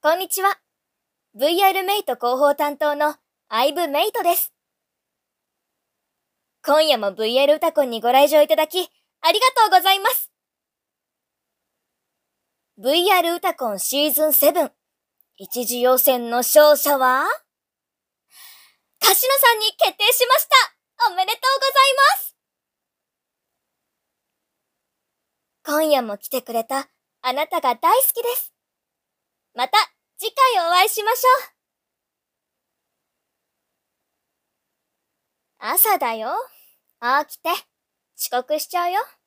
こんにちは。VR メイト広報担当のアイブメイトです。今夜も VR 歌コンにご来場いただき、ありがとうございます。VR 歌コンシーズン7、一次予選の勝者は、カシノさんに決定しました。おめでとうございます。今夜も来てくれたあなたが大好きです。また次回お会いしましょう。朝だよ。起きて。遅刻しちゃうよ。